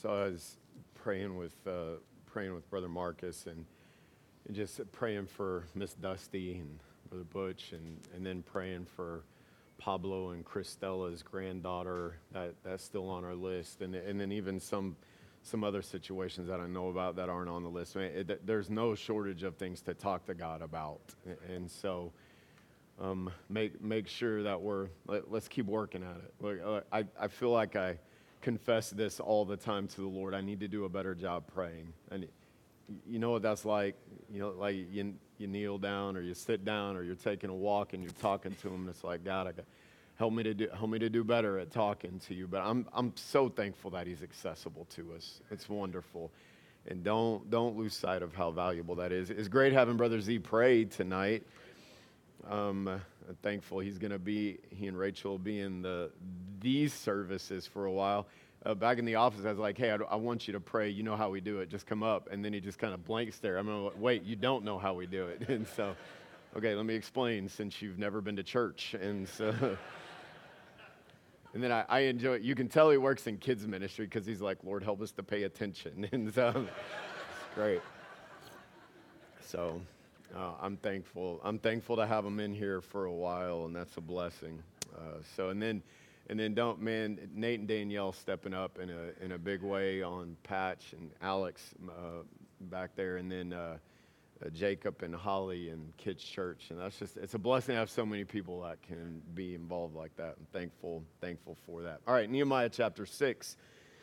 So I was praying with Brother Marcus and just praying for Miss Dusty and Brother Butch and then praying for Pablo and Christella's granddaughter. That's still on our list, and then even some other situations that I know about that aren't on the list. I mean, there's no shortage of things to talk to God about, and so make sure that let's keep working at it. Look, I feel like I confess this all the time to the Lord. I need to do a better job praying. And you know what that's like? You know, like you kneel down or you sit down or you're taking a walk and you're talking to Him, and it's like, God, help me to do better at talking to you. But I'm so thankful that He's accessible to us. It's wonderful. And don't lose sight of how valuable that is. It's great having Brother Z pray tonight. I'm thankful he and Rachel will be in these services for a while. Back in the office, I was like, hey, I want you to pray. You know how we do it. Just come up. And then he just kind of blank stare. I'm going, wait, you don't know how we do it. And so, okay, let me explain since you've never been to church. And so, and then I enjoy it. You can tell he works in kids ministry because he's like, Lord, help us to pay attention. And so, it's great. So, I'm thankful. I'm thankful to have him in here for a while, and that's a blessing. And then Nate and Danielle stepping up in a big way on Patch and Alex back there, and then Jacob and Holly and Kids Church, and it's a blessing to have so many people that can be involved like that. I'm thankful for that. All right, Nehemiah chapter 6.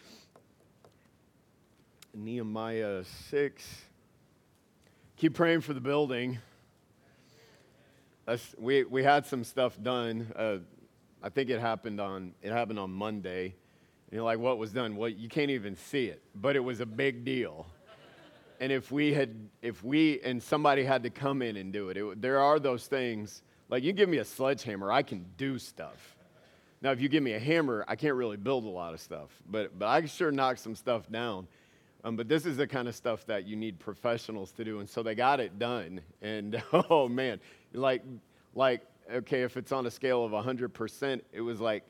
Nehemiah 6. Keep praying for the building. We had some stuff done. I think it happened on Monday. And you're like, what was done? Well, you can't even see it, but it was a big deal. And if somebody had to come in and do it, there are those things, like you give me a sledgehammer, I can do stuff. Now, if you give me a hammer, I can't really build a lot of stuff, but I can sure knock some stuff down. But this is the kind of stuff that you need professionals to do, and so they got it done. And oh man, like okay, if it's on a scale of 100%, it was like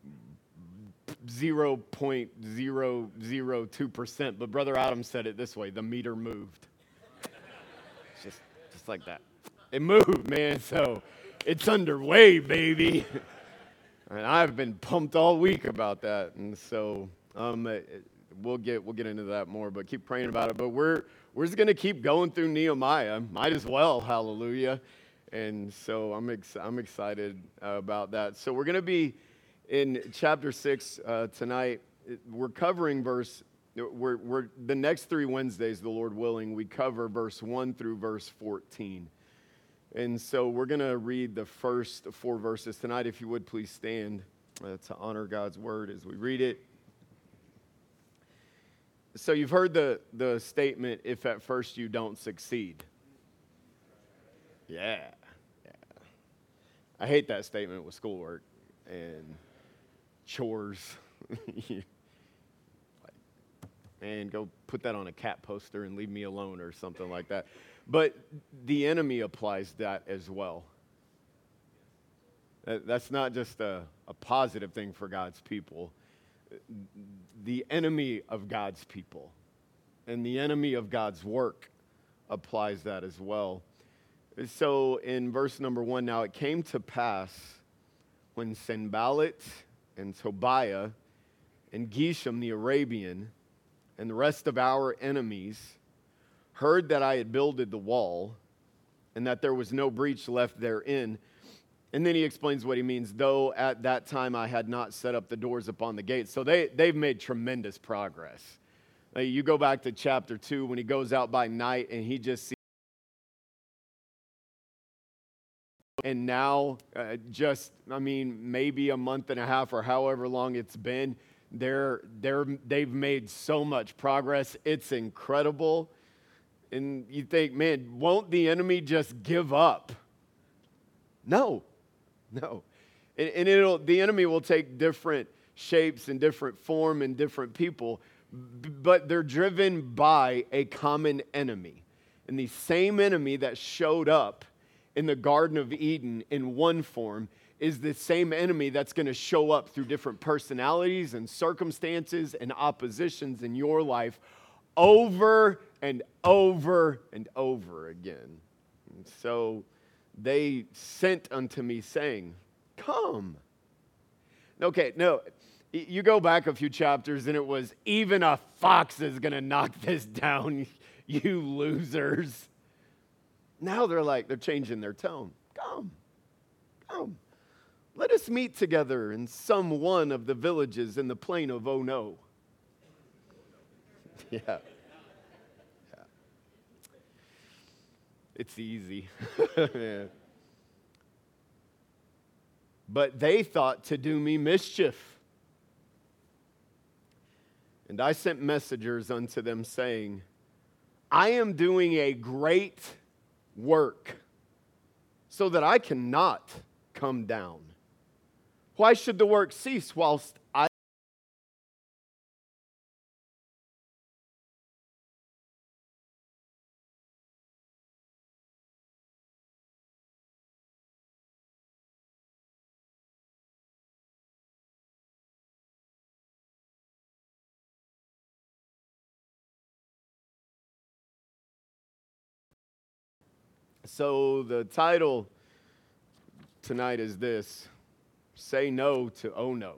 0.002%. But Brother Adam said it this way: the meter moved. It's just like that. It moved, man. So it's underway, baby. And I've been pumped all week about that, and so we'll get into that more, but keep praying about it. But we're just going to keep going through Nehemiah. Might as well, hallelujah. And so I'm excited about that. So we're going to be in chapter 6 tonight. We're covering we're the next 3 Wednesdays, the Lord willing, we cover verse 1 through verse 14. And so we're going to read the first 4 verses tonight. If you would, please stand to honor God's word as we read it. So you've heard the statement, if at first you don't succeed. Yeah. I hate that statement with schoolwork and chores. And go put that on a cat poster and leave me alone or something like that. But the enemy applies that as well. That's not just a positive thing for God's people. The enemy of God's people and the enemy of God's work applies that as well. So in verse number 1, now it came to pass when Sanballat and Tobiah and Geshem the Arabian and the rest of our enemies heard that I had builded the wall and that there was no breach left therein. And then he explains what he means, though at that time I had not set up the doors upon the gates. So they've made tremendous progress. You go back to chapter 2 when he goes out by night and he just sees. And now, maybe a month and a half or however long it's been, they've made so much progress. It's incredible. And you think, man, won't the enemy just give up? No. And the enemy will take different shapes and different form and different people, but they're driven by a common enemy. And the same enemy that showed up in the Garden of Eden in one form is the same enemy that's going to show up through different personalities and circumstances and oppositions in your life over and over and over again. And so they sent unto me, saying, come. Okay, no, you go back a few chapters and it was, even a fox is going to knock this down, you losers. Now they're changing their tone. Come. Let us meet together in some one of the villages in the plain of Ono. Yeah. It's easy. Yeah. But they thought to do me mischief. And I sent messengers unto them, saying, I am doing a great work, so that I cannot come down. Why should the work cease whilst I... So the title tonight is this: Say No to Ono.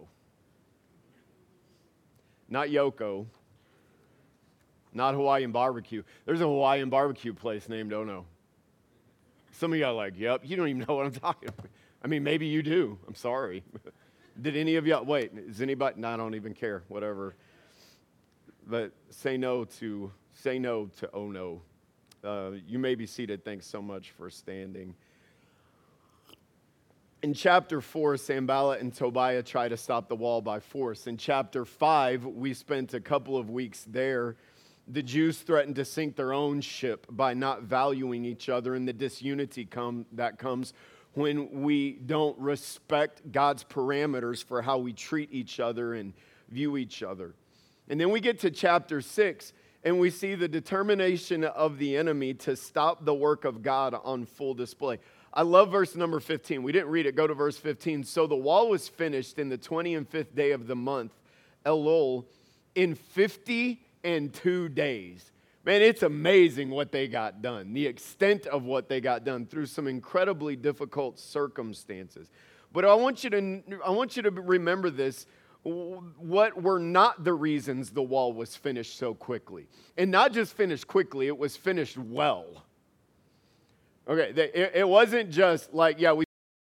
Not Yoko. Not Hawaiian barbecue. There's a Hawaiian barbecue place named Ono. Some of y'all are like, yep, you don't even know what I'm talking about. I mean, maybe you do. I'm sorry. Did any of y'all, wait, is anybody, no, I don't even care, whatever. But say no to Ono. You may be seated. Thanks so much for standing. In chapter 4, Sanballat and Tobiah try to stop the wall by force. In chapter 5, we spent a couple of weeks there. The Jews threatened to sink their own ship by not valuing each other, and the disunity that comes when we don't respect God's parameters for how we treat each other and view each other. And then we get to chapter 6, and we see the determination of the enemy to stop the work of God on full display. I love verse number 15. We didn't read it. Go to verse 15. So the wall was finished in the 25th day of the month, Elul, in 52 days. Man, it's amazing what they got done, the extent of what they got done through some incredibly difficult circumstances. But I want you to remember this. What were not the reasons the wall was finished so quickly? And not just finished quickly, it was finished well. Okay, it wasn't just like, yeah, we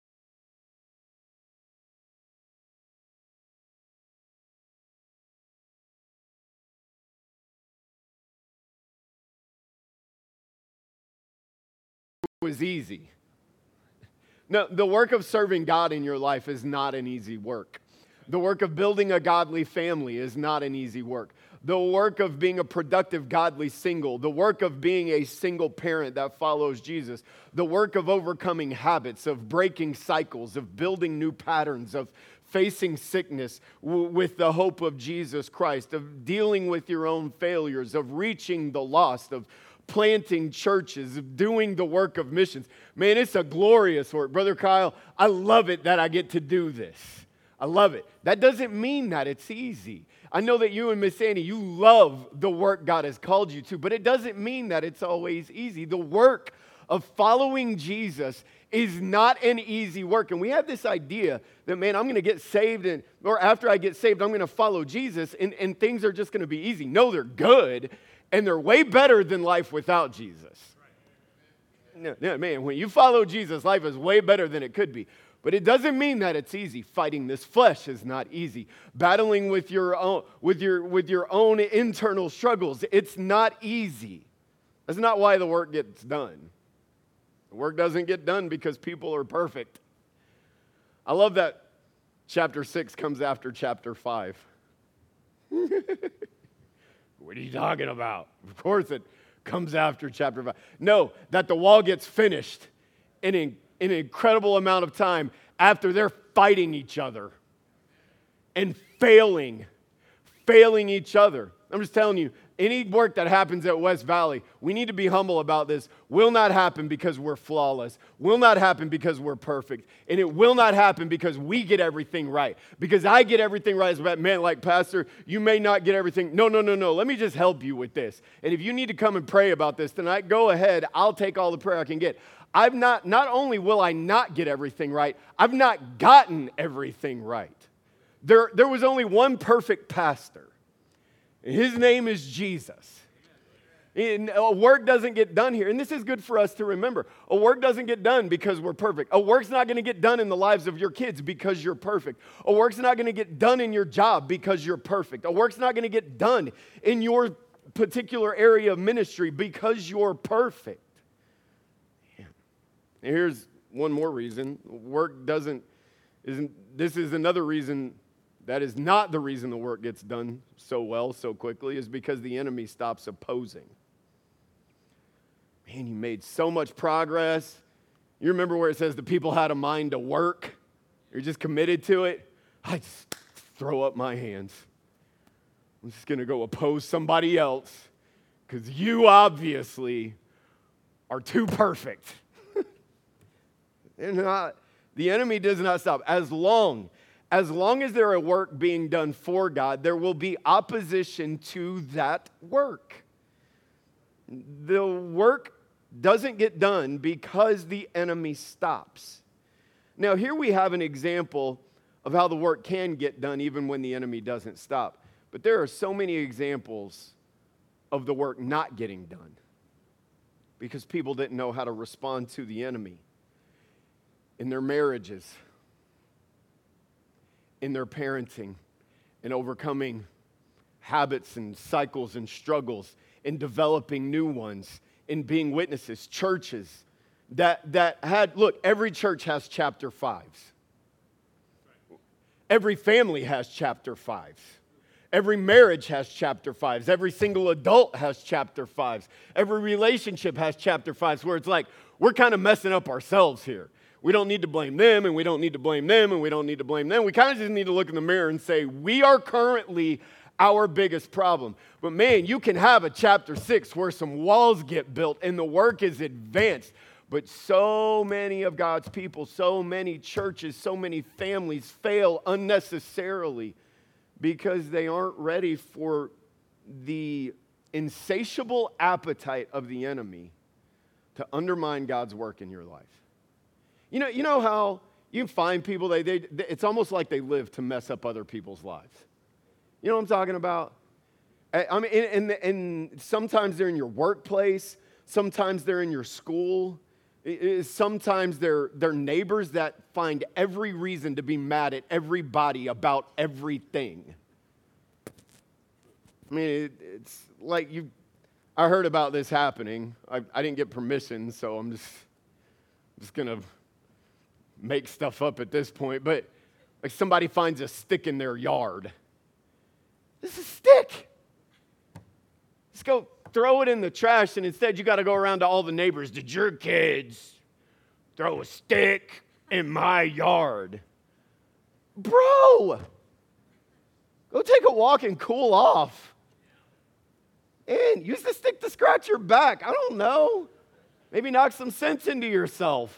was easy. No, the work of serving God in your life is not an easy work. The work of building a godly family is not an easy work. The work of being a productive, godly single, the work of being a single parent that follows Jesus, the work of overcoming habits, of breaking cycles, of building new patterns, of facing sickness with the hope of Jesus Christ, of dealing with your own failures, of reaching the lost, of planting churches, of doing the work of missions. Man, it's a glorious work. Brother Kyle, I love it that I get to do this. I love it. That doesn't mean that it's easy. I know that you and Miss Annie, you love the work God has called you to, but it doesn't mean that it's always easy. The work of following Jesus is not an easy work. And we have this idea that, man, I'm going to get saved, or after I get saved, I'm going to follow Jesus, and things are just going to be easy. No, they're good, and they're way better than life without Jesus. No, man, when you follow Jesus, life is way better than it could be. But it doesn't mean that it's easy. Fighting this flesh is not easy. Battling with your own internal struggles, it's not easy. That's not why the work gets done. The work doesn't get done because people are perfect. I love that chapter 6 comes after chapter 5. What are you talking about? Of course it comes after chapter 5. No, that the wall gets finished in an incredible amount of time after they're fighting each other and failing each other. I'm just telling you, any work that happens at West Valley, we need to be humble about this, will not happen because we're flawless, will not happen because we're perfect, and it will not happen because we get everything right. Because I get everything right as a man, like, Pastor, you may not get everything. No. Let me just help you with this. And if you need to come and pray about this tonight, go ahead. I'll take all the prayer I can get. Not only will I not get everything right, I've not gotten everything right. There was only one perfect pastor. His name is Jesus. And a work doesn't get done here. And this is good for us to remember. A work doesn't get done because we're perfect. A work's not going to get done in the lives of your kids because you're perfect. A work's not going to get done in your job because you're perfect. A work's not going to get done in your particular area of ministry because you're perfect. Man. And here's one more reason. This is another reason. That is not the reason the work gets done so well, so quickly, is because the enemy stops opposing. Man, you made so much progress. You remember where it says the people had a mind to work? You're just committed to it. I just throw up my hands. I'm just going to go oppose somebody else because you obviously are too perfect. The enemy does not stop. As long as there are work being done for God, there will be opposition to that work. The work doesn't get done because the enemy stops. Now, here we have an example of how the work can get done even when the enemy doesn't stop. But there are so many examples of the work not getting done because people didn't know how to respond to the enemy in their marriages, in their parenting, in overcoming habits and cycles and struggles, in developing new ones, in being witnesses, churches that had, look, every church has chapter 5s. Every family has chapter 5s. Every marriage has chapter 5s. Every single adult has chapter 5s. Every relationship has chapter 5s where it's like, we're kind of messing up ourselves here. We don't need to blame them, and we don't need to blame them, and we don't need to blame them. We kind of just need to look in the mirror and say, we are currently our biggest problem. But man, you can have a chapter 6 where some walls get built and the work is advanced. But so many of God's people, so many churches, so many families fail unnecessarily because they aren't ready for the insatiable appetite of the enemy to undermine God's work in your life. You know how you find people, it's almost like they live to mess up other people's lives. You know what I'm talking about? I mean, and sometimes they're in your workplace. Sometimes they're in your school. Sometimes they're neighbors that find every reason to be mad at everybody about everything. I mean, it's like I heard about this happening. I didn't get permission, so I'm just going to make stuff up at this point. But like somebody finds a stick in their yard. This is a stick. Just go throw it in the trash, and instead you got to go around to all the neighbors. Did your kids throw a stick in my yard? Bro, go take a walk and cool off. And use the stick to scratch your back. I don't know. Maybe knock some sense into yourself.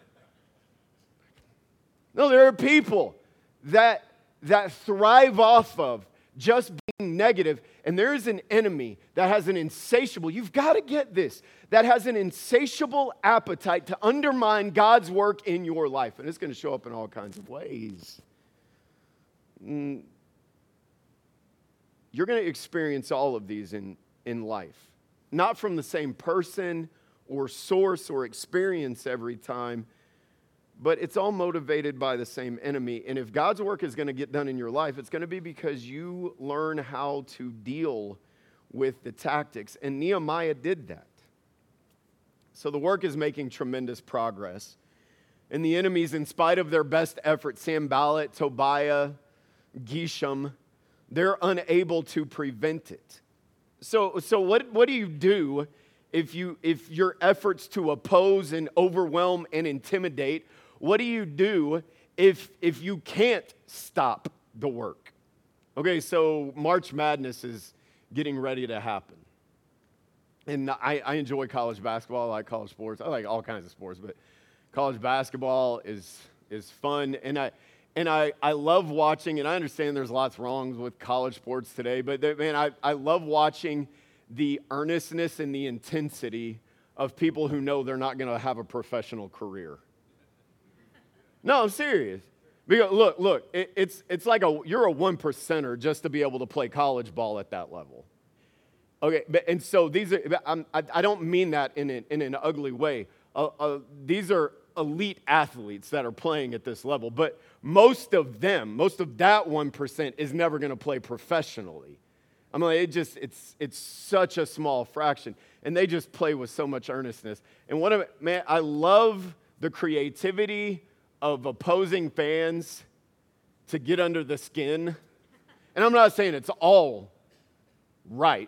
No, there are people that thrive off of just being negative, and there is an enemy that has an insatiable, you've got to get this, that has an insatiable appetite to undermine God's work in your life, and it's going to show up in all kinds of ways. You're going to experience all of these in life, not from the same person or source or experience every time, but it's all motivated by the same enemy. And if God's work is going to get done in your life, it's going to be because you learn how to deal with the tactics. And Nehemiah did that. So the work is making tremendous progress. And the enemies, in spite of their best efforts, Sanballat, Tobiah, Geshem, they're unable to prevent it. So what do you do if your efforts to oppose and overwhelm and intimidate? What do you do if you can't stop the work? Okay, so March Madness is getting ready to happen. And I enjoy college basketball. I like college sports. I like all kinds of sports, but college basketball is fun. And I love watching, and I understand there's lots wrong with college sports today, but man, I love watching the earnestness and the intensity of people who know they're not going to have a professional career. No, I'm serious. Because look, it's like you're a 1%er just to be able to play college ball at that level. Okay, and so these are, I don't mean that in an ugly way. These are elite athletes that are playing at this level, but most of that 1% is never going to play professionally. I mean, it's such a small fraction, and they just play with so much earnestness. And I love the creativity of opposing fans to get under the skin. And I'm not saying it's all right,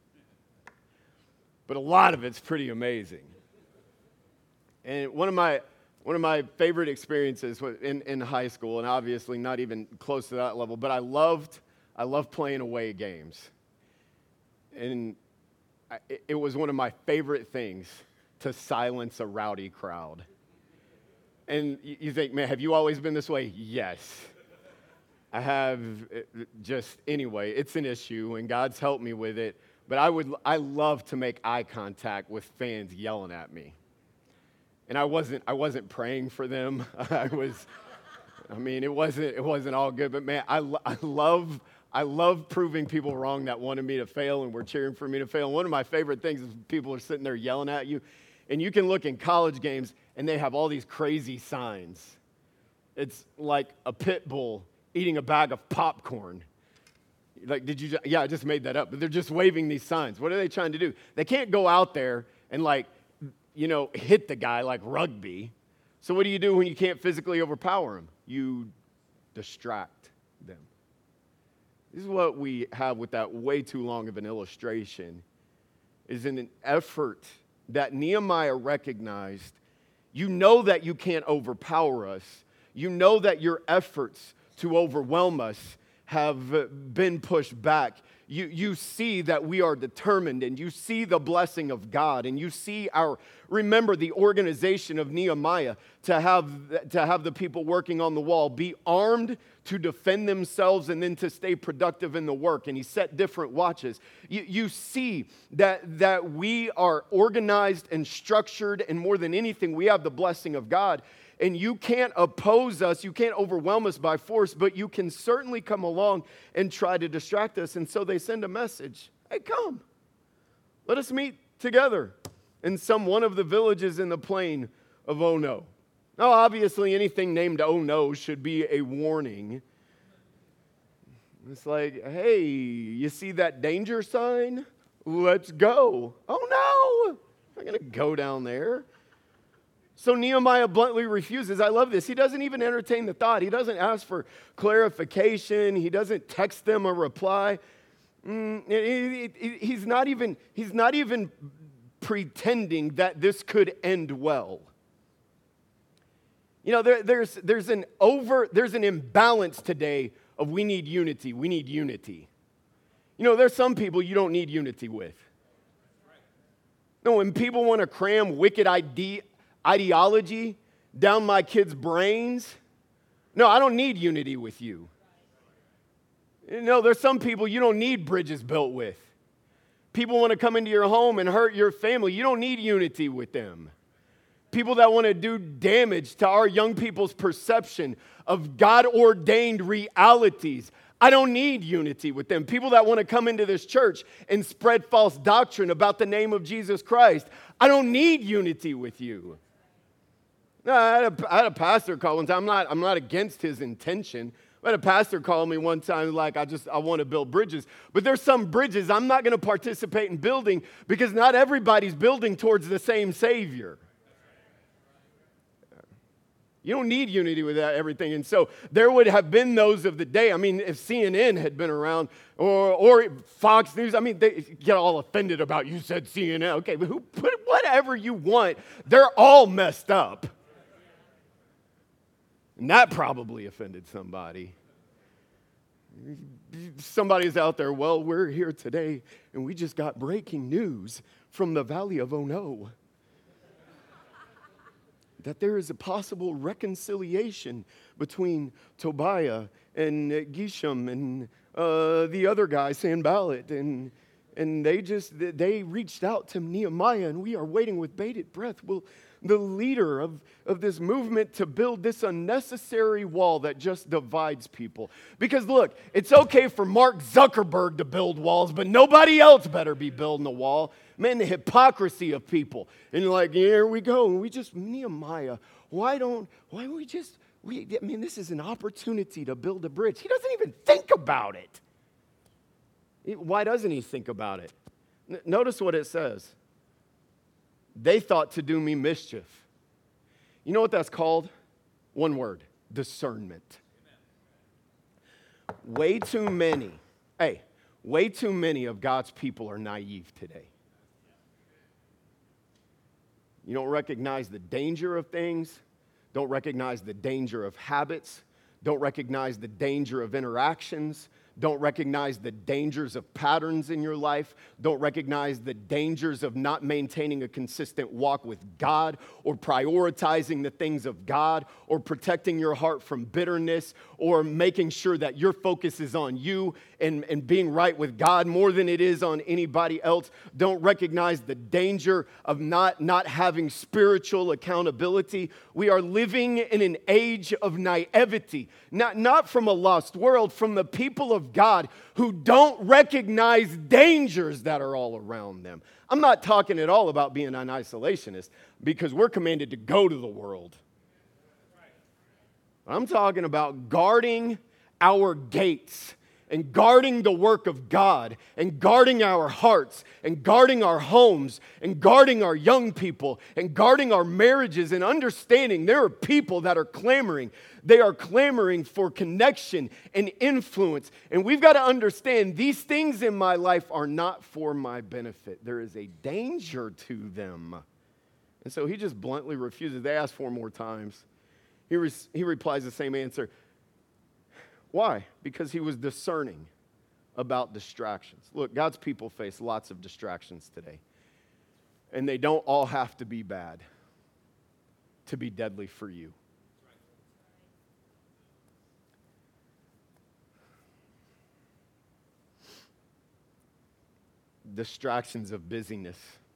but a lot of it's pretty amazing. And one of my favorite experiences in high school, and obviously not even close to that level, but I loved playing away games. And it was one of my favorite things to silence a rowdy crowd. And you think, man, have you always been this way? Yes. I have anyway, it's an issue, and God's helped me with it. But I love to make eye contact with fans yelling at me. And I wasn't praying for them. It wasn't all good, but man, I love proving people wrong that wanted me to fail and were cheering for me to fail. And one of my favorite things is people are sitting there yelling at you, and you can look in college games and they have all these crazy signs. It's like a pit bull eating a bag of popcorn. Like, I just made that up, but they're just waving these signs. What are they trying to do? They can't go out there and hit the guy like rugby. So what do you do when you can't physically overpower him? You distract them. This is what we have with that way too long of an illustration, is in an effort that Nehemiah recognized. You know that you can't overpower us. You know that your efforts to overwhelm us have been pushed back. You see that we are determined, and you see the blessing of God, and you see remember the organization of Nehemiah to have the people working on the wall be armed to defend themselves and then to stay productive in the work. And he set different watches. You see that we are organized and structured, and more than anything, we have the blessing of God. And you can't oppose us, you can't overwhelm us by force, but you can certainly come along and try to distract us. And so they send a message. Hey, come. Let us meet together in one of the villages in the plain of Ono. Now, obviously, anything named Ono should be a warning. It's like, hey, you see that danger sign? Let's go. Oh, no. I'm not going to go down there. So Nehemiah bluntly refuses. I love this. He doesn't even entertain the thought. He doesn't ask for clarification. He doesn't text them a reply. He's not even pretending that this could end well. You know, there's an imbalance today of we need unity. We need unity. You know, there's some people you don't need unity with. No, when people want to cram wicked ideology down my kids' brains, no, I don't need unity with you. No, there's some people you don't need bridges built with. People want to come into your home and hurt your family. You don't need unity with them. People that want to do damage to our young people's perception of God-ordained realities. I don't need unity with them. People that want to come into this church and spread false doctrine about the name of Jesus Christ. I don't need unity with you. No, I had a pastor call one time. I'm not against his intention. I had a pastor call me one time like, I want to build bridges. But there's some bridges I'm not going to participate in building because not everybody's building towards the same Savior. You don't need unity with everything. And so there would have been those of the day. I mean, if CNN had been around or Fox News, I mean, they get all offended about you said CNN. Okay, but put whatever you want. They're all messed up. And that probably offended somebody. Somebody's out there, well, we're here today, and we just got breaking news from the Valley of Ono that there is a possible reconciliation between Tobiah and Geshem and the other guy, Sanballat, and they reached out to Nehemiah, and we are waiting with bated breath. Will the leader of this movement to build this unnecessary wall that just divides people? Because look, it's okay for Mark Zuckerberg to build walls, but nobody else better be building a wall. Man, the hypocrisy of people. And you're like, here we go. And Nehemiah, this is an opportunity to build a bridge. He doesn't even think about it. Why doesn't he think about it? Notice what it says. They thought to do me mischief. You know what that's called? One word, discernment. Way too many of God's people are naive today. You don't recognize the danger of things, don't recognize the danger of habits, don't recognize the danger of interactions, don't recognize the dangers of patterns in your life, don't recognize the dangers of not maintaining a consistent walk with God or prioritizing the things of God or protecting your heart from bitterness or making sure that your focus is on you and being right with God more than it is on anybody else. Don't recognize the danger of not having spiritual accountability. We are living in an age of naivety, not from a lost world, from the people of God who don't recognize dangers that are all around them. I'm not talking at all about being an isolationist because we're commanded to go to the world. I'm talking about guarding our gates and guarding the work of God and guarding our hearts and guarding our homes and guarding our young people and guarding our marriages and understanding there are people that are clamoring. They are clamoring for connection and influence. And we've got to understand these things in my life are not for my benefit. There is a danger to them. And so he just bluntly refuses. They ask 4 more times. He replies the same answer. Why? Because he was discerning about distractions. Look, God's people face lots of distractions today. And they don't all have to be bad to be deadly for you. Distractions of busyness.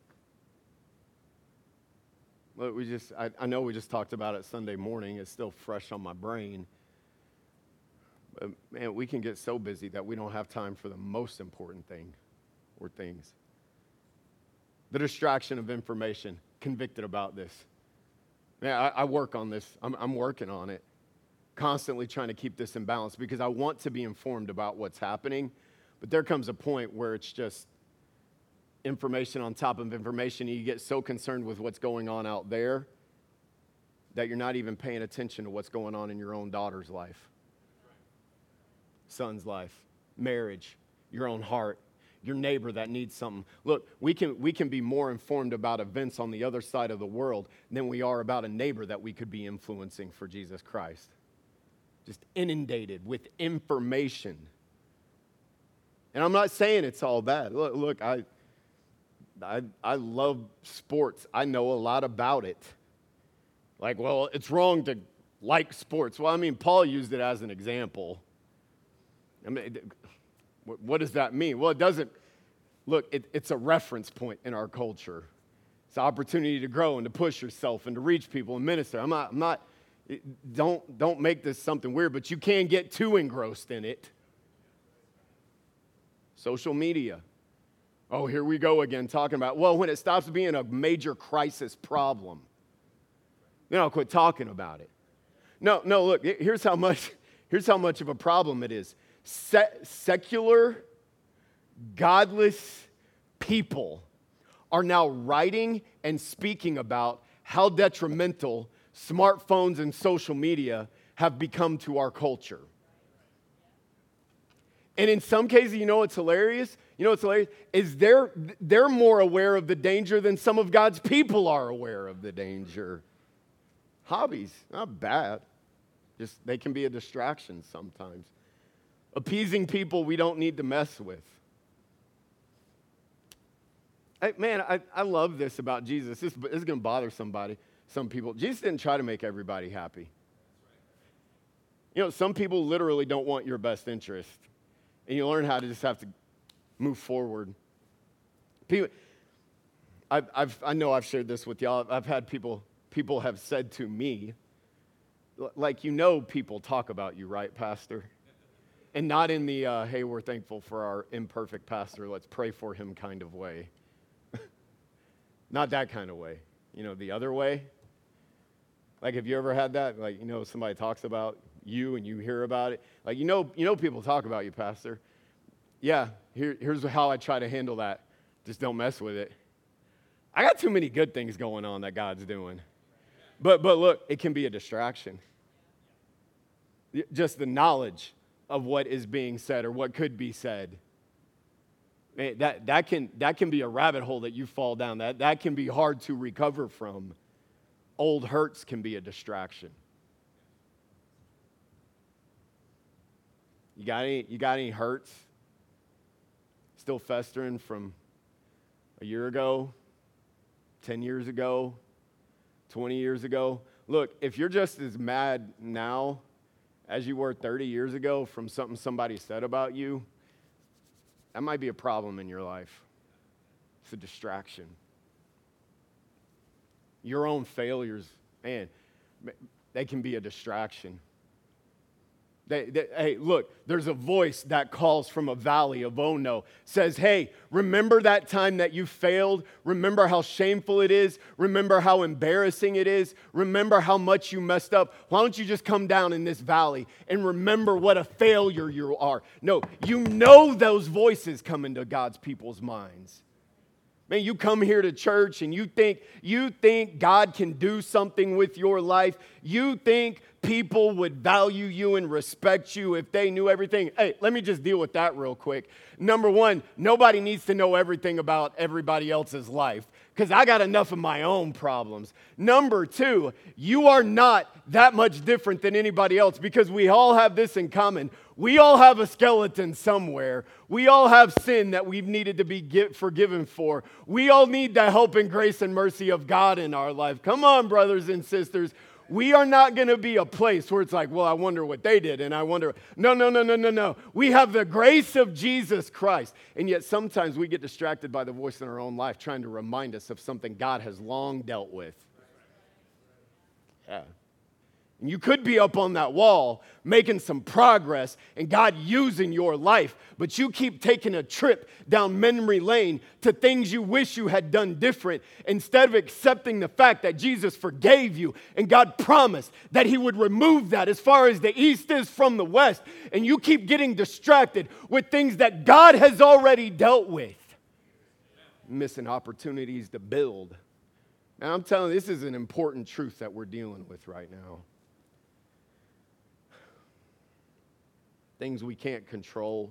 Look, I know we just talked about it Sunday morning. It's still fresh on my brain. But man, we can get so busy that we don't have time for the most important thing or things. The distraction of information. Convicted about this. Man, I work on this. I'm working on it. Constantly trying to keep this in balance because I want to be informed about what's happening. But there comes a point where it's just information on top of information. You get so concerned with what's going on out there that you're not even paying attention to what's going on in your own daughter's life, son's life, marriage, your own heart, your neighbor that needs something. Look, we can be more informed about events on the other side of the world than we are about a neighbor that we could be influencing for Jesus Christ. Just inundated with information. And I'm not saying it's all bad. Look, I love sports. I know a lot about it. Like, well, it's wrong to like sports. Well, I mean, Paul used it as an example. I mean, what does that mean? Well, it doesn't. Look, it's a reference point in our culture. It's an opportunity to grow and to push yourself and to reach people and minister. I'm not. Don't make this something weird, but you can get too engrossed in it. Social media. Oh, here we go again talking about, well, when it stops being a major crisis problem, then I'll quit talking about it. No, look, here's how much of a problem it is. Secular, godless people are now writing and speaking about how detrimental smartphones and social media have become to our culture. And in some cases, you know what's hilarious? Is they're more aware of the danger than some of God's people are aware of the danger. Hobbies, not bad. Just they can be a distraction sometimes. appeasing people we don't need to mess with. I love this about Jesus. This is going to bother some people. Jesus didn't try to make everybody happy. Some people literally don't want your best interest. And you learn how to just have to move forward. I know I've shared this with y'all. I've had people have said to me, like, people talk about you, right, Pastor? And not in the, hey, we're thankful for our imperfect pastor, let's pray for him kind of way. Not that kind of way. The other way. Like, have you ever had that? Like, somebody talks about you and you hear about it. Like, people talk about you, Pastor. Yeah, here's how I try to handle that. Just don't mess with it. I got too many good things going on that God's doing. But look, it can be a distraction. Just the knowledge of what is being said or what could be said. Man, that can be a rabbit hole that you fall down. That can be hard to recover from. Old hurts can be a distraction. You got any hurts still festering from a year ago, 10 years ago, 20 years ago? Look, if you're just as mad now as you were 30 years ago from something somebody said about you, that might be a problem in your life. It's a distraction. Your own failures, man, they can be a distraction. Hey, look, there's a voice that calls from a valley of Ono, says, hey, remember that time that you failed? Remember how shameful it is? Remember how embarrassing it is? Remember how much you messed up? Why don't you just come down in this valley and remember what a failure you are? No, those voices come into God's people's minds. Man, you come here to church and you think God can do something with your life. You think people would value you and respect you if they knew everything. Hey, let me just deal with that real quick. Number one, nobody needs to know everything about everybody else's life because I got enough of my own problems. Number two, you are not that much different than anybody else because we all have this in common. We all have a skeleton somewhere. We all have sin that we've needed to be forgiven for. We all need the help and grace and mercy of God in our life. Come on, brothers and sisters. We are not going to be a place where it's like, well, I wonder what they did, and I wonder. No. We have the grace of Jesus Christ. And yet sometimes we get distracted by the voice in our own life trying to remind us of something God has long dealt with. Yeah. And you could be up on that wall making some progress and God using your life, but you keep taking a trip down memory lane to things you wish you had done different instead of accepting the fact that Jesus forgave you and God promised that he would remove that as far as the east is from the west. And you keep getting distracted with things that God has already dealt with. Missing opportunities to build. And I'm telling you, this is an important truth that we're dealing with right now. Things we can't control.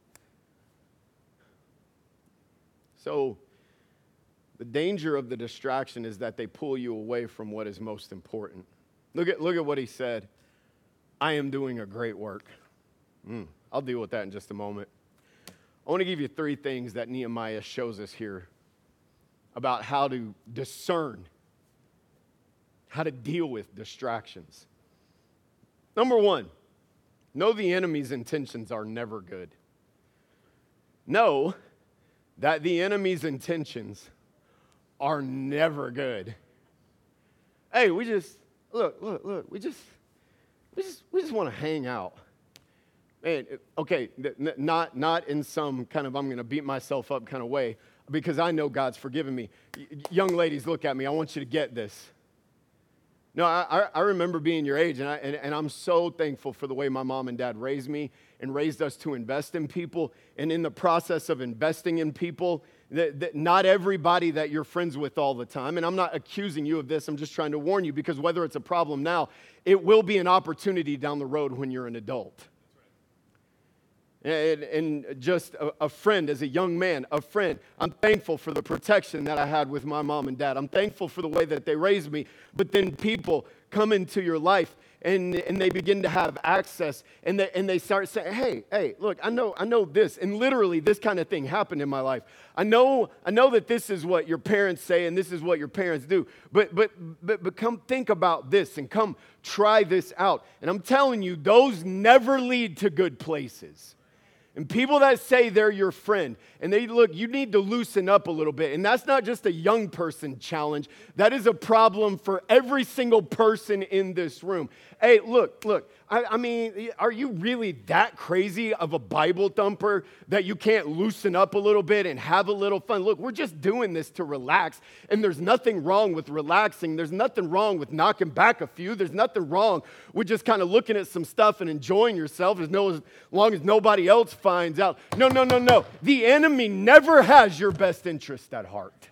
So the danger of the distraction is that they pull you away from what is most important. Look at what he said. I am doing a great work. I'll deal with that in just a moment. I want to give you 3 things that Nehemiah shows us here about how to discern, how to deal with distractions. Number 1, know the enemy's intentions are never good. Know that the enemy's intentions are never good. Hey, we just want to hang out. Man, okay, not in some kind of I'm going to beat myself up kind of way, because I know God's forgiven me. Young ladies, look at me. I want you to get this. No, I remember being your age, and I'm so thankful for the way my mom and dad raised me and raised us to invest in people. And in the process of investing in people, that not everybody that you're friends with all the time, and I'm not accusing you of this, I'm just trying to warn you, because whether it's a problem now, it will be an opportunity down the road when you're an adult. And just a friend, as a young man, a friend. I'm thankful for the protection that I had with my mom and dad. I'm thankful for the way that they raised me. But then people come into your life and they begin to have access, and they start saying, hey, look, I know this, and literally this kind of thing happened in my life. I know that this is what your parents say and this is what your parents do, but come think about this and come try this out. And I'm telling you, those never lead to good places. And people that say they're your friend, and you need to loosen up a little bit. And that's not just a young person challenge. That is a problem for every single person in this room. Hey, look, I mean, are you really that crazy of a Bible thumper that you can't loosen up a little bit and have a little fun? Look, we're just doing this to relax, and there's nothing wrong with relaxing. There's nothing wrong with knocking back a few. There's nothing wrong with just kind of looking at some stuff and enjoying yourself as long as nobody else finds out. No. The enemy never has your best interest at heart.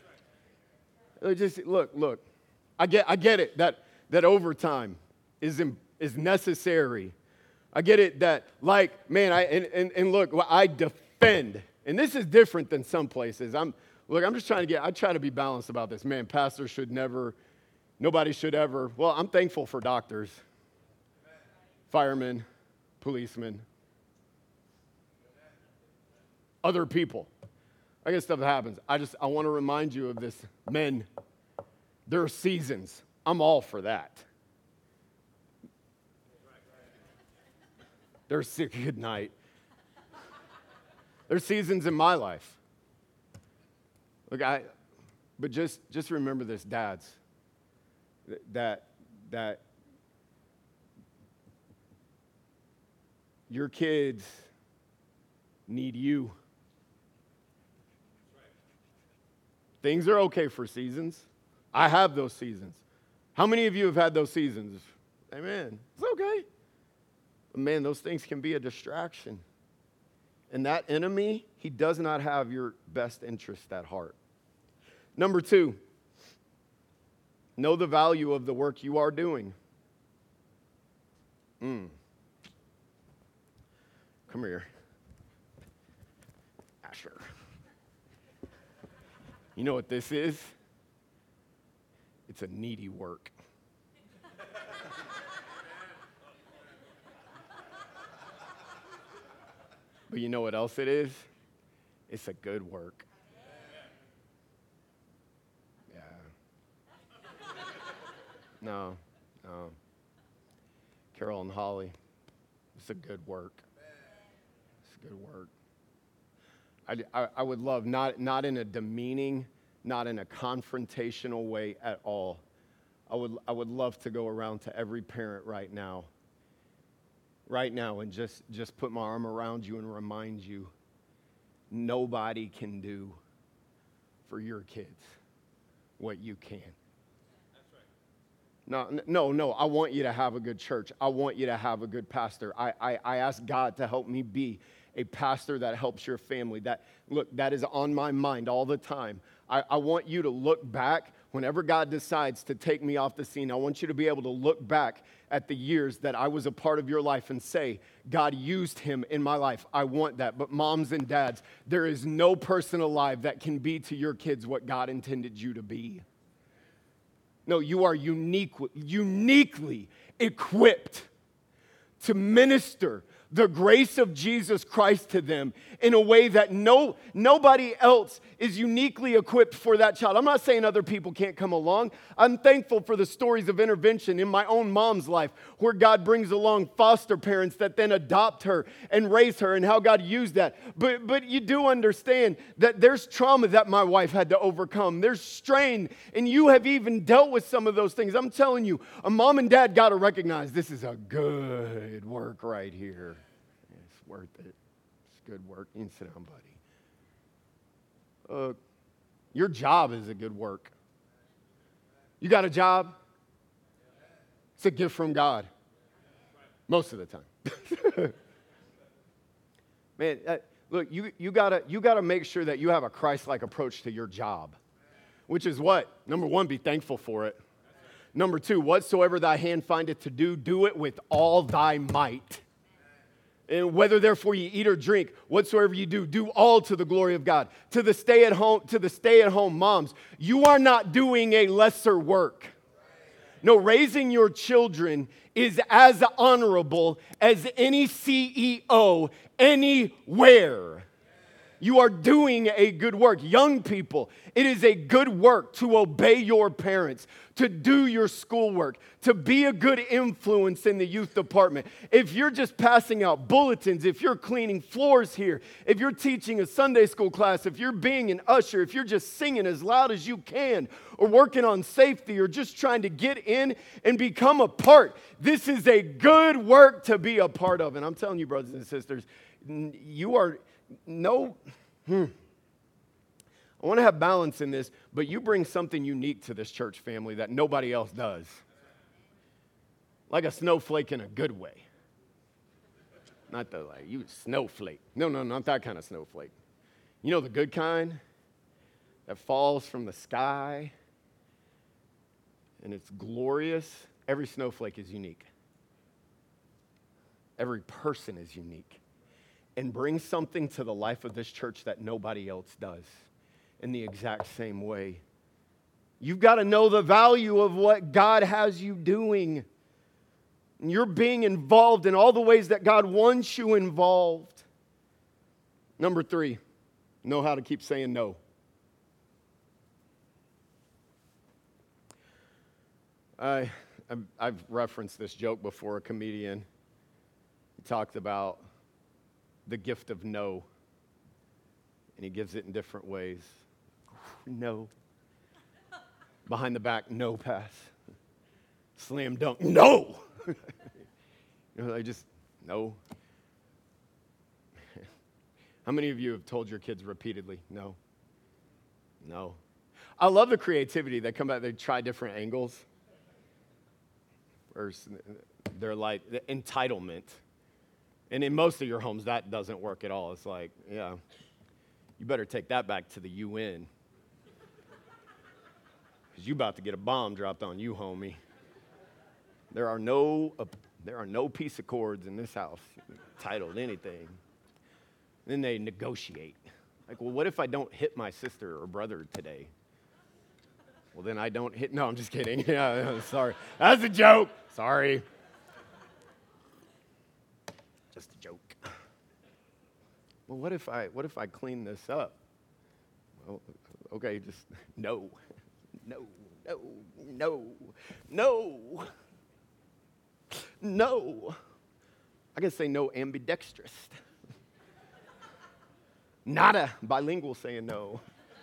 Just look. I get it that overtime is necessary. I get it that, like, man, look, I defend, and this is different than some places. I try to be balanced about this. Man, pastors nobody should ever, well, I'm thankful for doctors, firemen, policemen, other people. I guess stuff happens. I want to remind you of this. Men, there are seasons. I'm all for that. Good night. There's seasons in my life. Look, but just remember this, dads, that your kids need you. Things are okay for seasons. I have those seasons. How many of you have had those seasons? Amen. It's okay. But man, those things can be a distraction. And that enemy, he does not have your best interest at heart. Number 2, know the value of the work you are doing. Come here. Asher. You know what this is? It's a needy work. But you know what else it is? It's a good work. Yeah. No. Carol and Holly, it's a good work. It's a good work. I would love, not in a demeaning, not in a confrontational way at all. I would love to go around to every parent right now and just put my arm around you and remind you, nobody can do for your kids what you can. That's right. No, I want you to have a good church. I want you to have a good pastor. I ask God to help me be a pastor that helps your family. That is on my mind all the time. I want you to look back whenever God decides to take me off the scene. I want you to be able to look back at the years that I was a part of your life and say, God used him in my life. I want that. But moms and dads, there is no person alive that can be to your kids what God intended you to be. No, you are uniquely equipped to minister the grace of Jesus Christ to them in a way that nobody else is uniquely equipped for that child. I'm not saying other people can't come along. I'm thankful for the stories of intervention in my own mom's life where God brings along foster parents that then adopt her and raise her and how God used that. But you do understand that there's trauma that my wife had to overcome. There's strain, and you have even dealt with some of those things. I'm telling you, a mom and dad got to recognize this is a good work right here. It's worth it. It's good work. You can sit down, buddy. Your job is a good work. You got a job? It's a gift from God. Most of the time. Man, look, you gotta make sure that you have a Christ-like approach to your job. Which is what? Number 1, be thankful for it. Number 2, whatsoever thy hand findeth to do, do it with all thy might. And whether therefore you eat or drink, whatsoever you do, do all to the glory of God. To the stay-at-home moms, you are not doing a lesser work. No, raising your children is as honorable as any CEO anywhere. You are doing a good work. Young people, it is a good work to obey your parents, to do your schoolwork, to be a good influence in the youth department. If you're just passing out bulletins, if you're cleaning floors here, if you're teaching a Sunday school class, if you're being an usher, if you're just singing as loud as you can, or working on safety, or just trying to get in and become a part, this is a good work to be a part of. And I'm telling you, brothers and sisters, you are... I want to have balance in this, but you bring something unique to this church family that nobody else does. Like a snowflake in a good way. Not the like, you snowflake. No, not that kind of snowflake. You know the good kind that falls from the sky and it's glorious. Every snowflake is unique. Every person is unique. And bring something to the life of this church that nobody else does in the exact same way. You've got to know the value of what God has you doing. And you're being involved in all the ways that God wants you involved. Number 3, know how to keep saying no. I've referenced this joke before. A comedian talked about the gift of no, and he gives it in different ways. No. Behind the back, no pass. Slam dunk, no. No. How many of you have told your kids repeatedly, no? No. I love the creativity. They come out, they try different angles. Or they're like, the entitlement. And in most of your homes, that doesn't work at all. It's like, yeah, you better take that back to the UN. Because you're about to get a bomb dropped on you, homie. There are no peace accords in this house titled anything. Then they negotiate. Like, well, what if I don't hit my sister or brother today? Well, then I don't hit. No, I'm just kidding. Yeah, sorry. That's a joke. Sorry. Just a joke. Well, what if I clean this up? Well, okay, just no. I can say no ambidextrous. Nada bilingual saying no.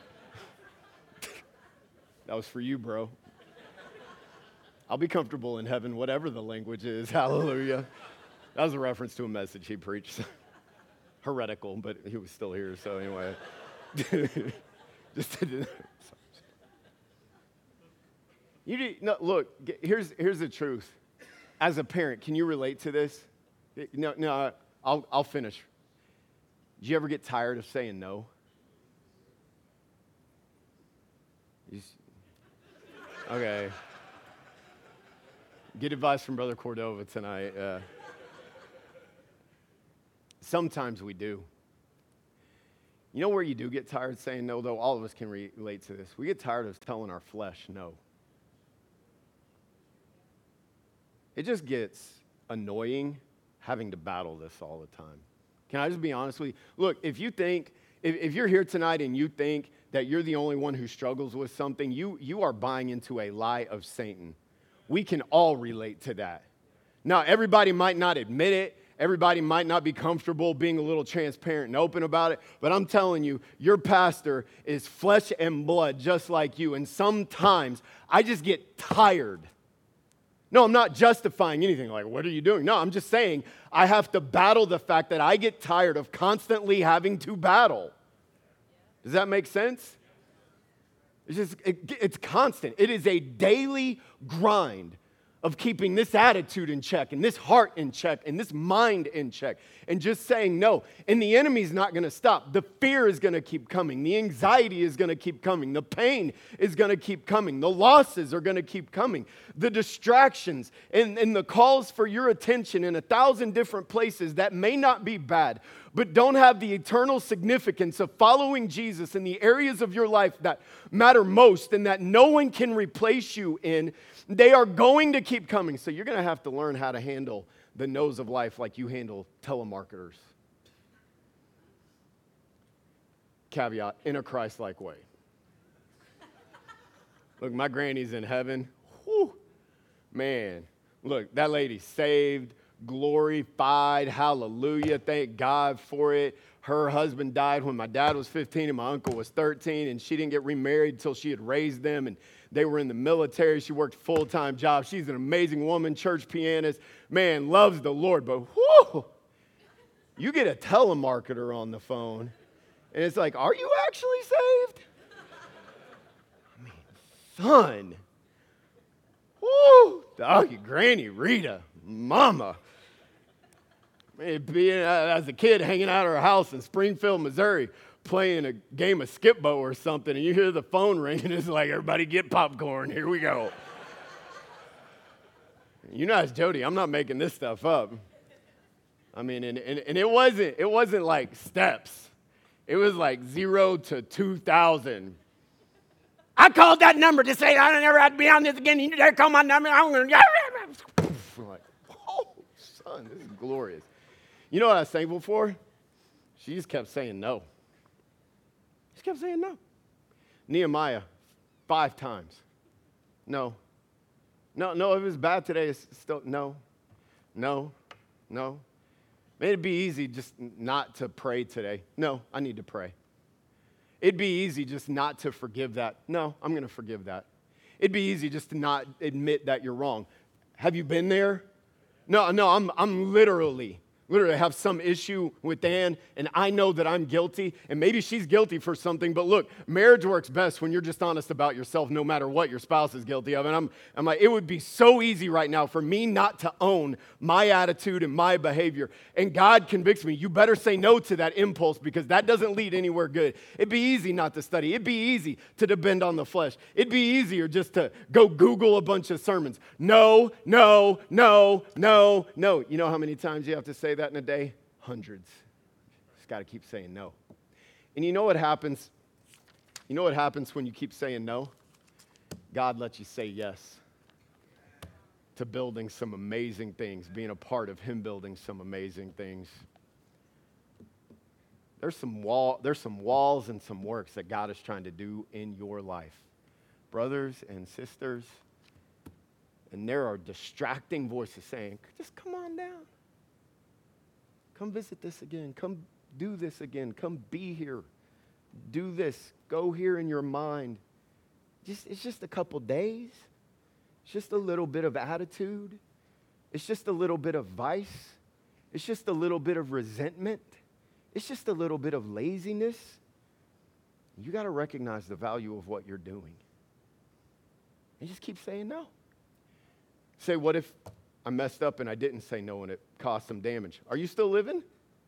That was for you, bro. I'll be comfortable in heaven, whatever the language is. Hallelujah. That was a reference to a message he preached. Heretical, but he was still here, so anyway. Look, here's the truth. As a parent, can you relate to this? No, I'll finish. Did you ever get tired of saying no? Okay. Get advice from Brother Cordova tonight. Sometimes we do. You know where you do get tired saying no, though? All of us can relate to this. We get tired of telling our flesh no. It just gets annoying having to battle this all the time. Can I just be honest with you? Look, if you're here tonight and you think that you're the only one who struggles with something, you are buying into a lie of Satan. We can all relate to that. Now, everybody might not admit it. Everybody might not be comfortable being a little transparent and open about it, but I'm telling you, your pastor is flesh and blood just like you, and sometimes I just get tired. No, I'm not justifying anything like, what are you doing? No, I'm just saying I have to battle the fact that I get tired of constantly having to battle. Does that make sense? It's constant. It is a daily grind of keeping this attitude in check and this heart in check and this mind in check and just saying no. And the enemy's not going to stop. The fear is going to keep coming. The anxiety is going to keep coming. The pain is going to keep coming. The losses are going to keep coming. The distractions and the calls for your attention in 1,000 different places that may not be bad, but don't have the eternal significance of following Jesus in the areas of your life that matter most and that no one can replace you in. They are going to keep coming. So you're going to have to learn how to handle the no's of life like you handle telemarketers. Caveat, in a Christ-like way. Look, my granny's in heaven. Whew. Man, look, that lady's saved, glorified, hallelujah, thank God for it. Her husband died when my dad was 15 and my uncle was 13, and she didn't get remarried until she had raised them, and they were in the military. She worked full-time job. She's an amazing woman, church pianist. Man, loves the Lord, but whoo, you get a telemarketer on the phone, and it's like, are you actually saved? I mean, son. Woo, doggy, Granny Rita, mama. Man, being as a kid hanging out at our house in Springfield, Missouri, playing a game of skip-bo or something, and you hear the phone ring, and it's like, everybody get popcorn, here we go. You know, as Jody, I'm not making this stuff up. I mean, and it wasn't like steps. It was like 0 to 2,000. I called that number to say I don't ever have to be on this again. You dare call my number? I'm going to... We're like, oh, son, this is glorious. You know what I was thankful for? She just kept saying no. She kept saying no. Nehemiah, 5 times. No. No, if it was bad today, it's still no. Man, it'd be easy just not to pray today. No, I need to pray. It'd be easy just not to forgive that. No, I'm going to forgive that. It'd be easy just to not admit that you're wrong. Have you been there? No, I'm literally have some issue with Dan, and I know that I'm guilty, and maybe she's guilty for something, but look, marriage works best when you're just honest about yourself no matter what your spouse is guilty of, and I'm like, it would be so easy right now for me not to own my attitude and my behavior, and God convicts me. You better say no to that impulse because that doesn't lead anywhere good. It'd be easy not to study. It'd be easy to depend on the flesh. It'd be easier just to go Google a bunch of sermons. No. You know how many times you have to say that in a day? Hundreds. Just got to keep saying no. And you know what happens? You know what happens when you keep saying no? God lets you say yes to building some amazing things, being a part of Him building some amazing things. There's some walls and some works that God is trying to do in your life. Brothers and sisters, and there are distracting voices saying, just come on down. Come visit this again. Come do this again. Come be here. Do this. Go here in your mind. It's just a couple days. It's just a little bit of attitude. It's just a little bit of vice. It's just a little bit of resentment. It's just a little bit of laziness. You got to recognize the value of what you're doing. And just keep saying no. Say, what if I messed up and I didn't say no and it caused some damage? Are you still living?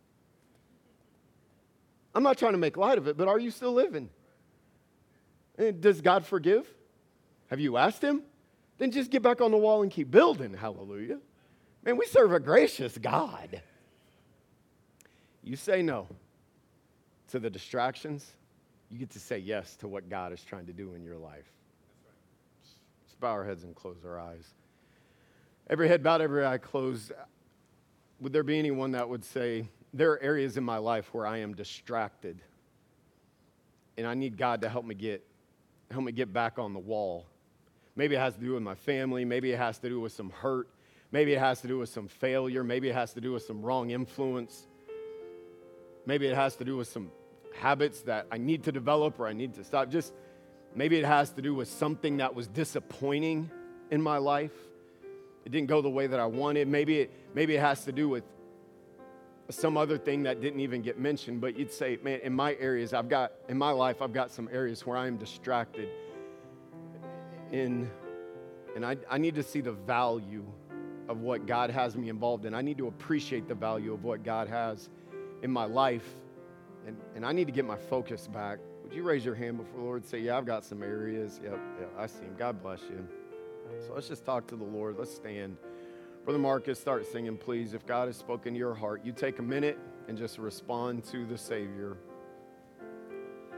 I'm not trying to make light of it, but are you still living? And does God forgive? Have you asked Him? Then just get back on the wall and keep building. Hallelujah. Man, we serve a gracious God. You say no to the distractions. You get to say yes to what God is trying to do in your life. Let's bow our heads and close our eyes. Every head bowed, every eye closed. Would there be anyone that would say, there are areas in my life where I am distracted, and I need God to help me get back on the wall? Maybe it has to do with my family. Maybe it has to do with some hurt. Maybe it has to do with some failure. Maybe it has to do with some wrong influence. Maybe it has to do with some habits that I need to develop or I need to stop. Just maybe it has to do with something that was disappointing in my life. It didn't go the way that I wanted. Maybe it has to do with some other thing that didn't even get mentioned. But you'd say, man, in my life, I've got some areas where I am distracted. And I need to see the value of what God has me involved in. I need to appreciate the value of what God has in my life. And I need to get my focus back. Would you raise your hand before the Lord and say, yeah, I've got some areas. Yep, I see him. God bless you. So let's just talk to the Lord. Let's stand. Brother Marcus, start singing, please. If God has spoken to your heart, you take a minute and just respond to the Savior.